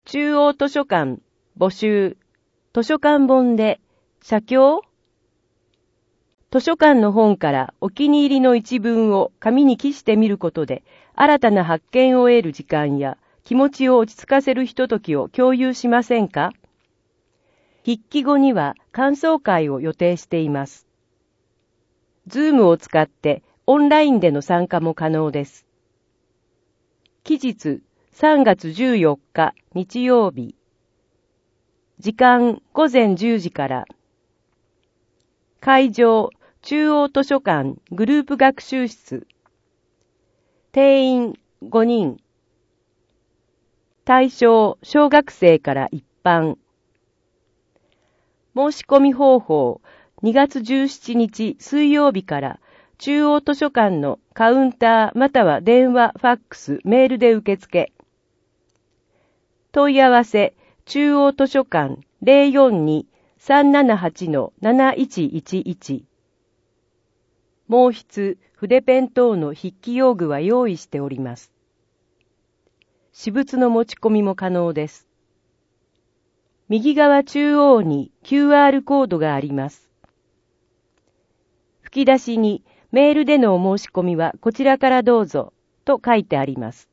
中央図書館募集図書館本で写経？図書館の本からお気に入りの一文を紙に記してみることで新たな発見を得る時間や気持ちを落ち着かせるひとときを共有しませんか？筆記後には感想会を予定しています。Zoom を使ってオンラインでの参加も可能です。期日3月14日日曜日。時間午前10時から。会場中央図書館グループ学習室。定員5人。対象小学生から一般。申し込み方法2月17日水曜日から中央図書館のカウンターまたは電話、ファックス、メールで受付。問い合わせ中央図書館 042-378-7111。毛筆、筆ペン等の筆記用具は用意しております。私物の持ち込みも可能です。右側中央に QR コードがあります。吹き出しにメールでのお申し込みはこちらからどうぞと書いてあります。